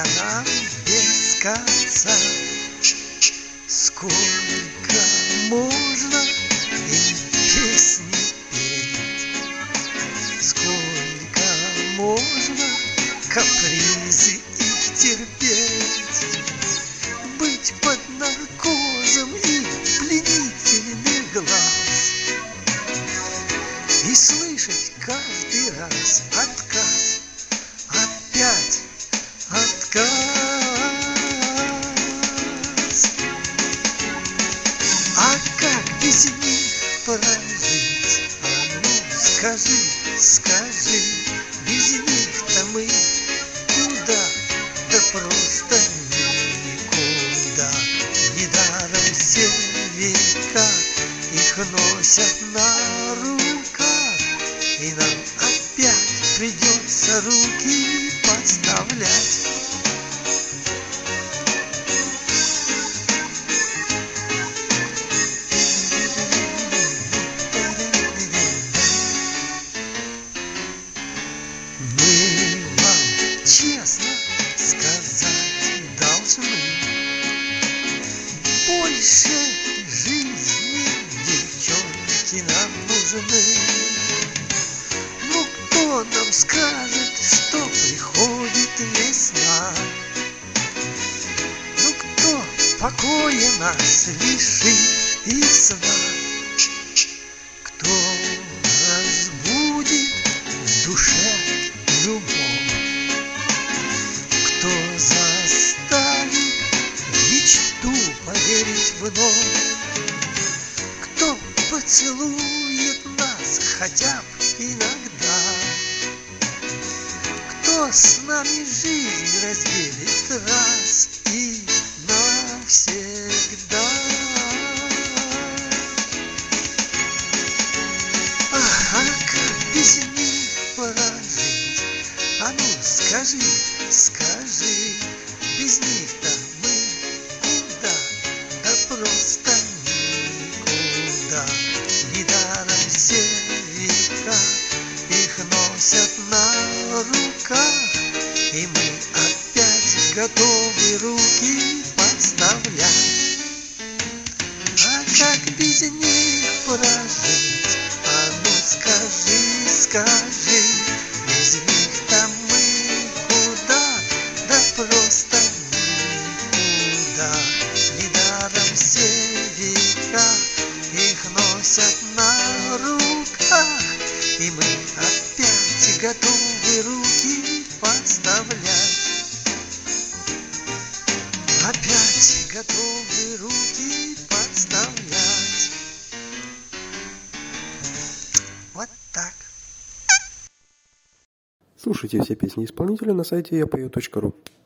Житья нам без конца. Сколько можно им песни петь, сколько можно капризы их терпеть, быть под наркозом их пленительных глаз и слышать каждый раз отказ, опять отказ. А как без них прожить? А ну скажи, скажи, без них-то мы куда? Да просто никуда. Недаром все века их носят на руках, и нам опять придется руки подставлять. Мы вам честно сказать должны, больше жизни, девчонки, нам нужны. Ну кто нам скажет, что приходит весна? Ну кто покоя нас лишит и сна? Кто разбудит в душе любовь? Кто заставит мечту поверить вновь? Кто поцелует нас хотя бы иногда? Кто с нами жизнь разделит раз и навсегда? А как без них прожить? А ну скажи, скажи, без них-то мы куда? Да просто никуда. Недаром все века их носят на руках, и мы опять готовы руки подставлять. А как без них прожить? А ну скажи, скажи, без них-то мы куда? Да просто никуда. Недаром все века их носят на руках, и мы опять готовы руки подставлять. Опять готовы руки подставлять. Вот так. Слушайте все песни исполнителя на сайте yapою.ru.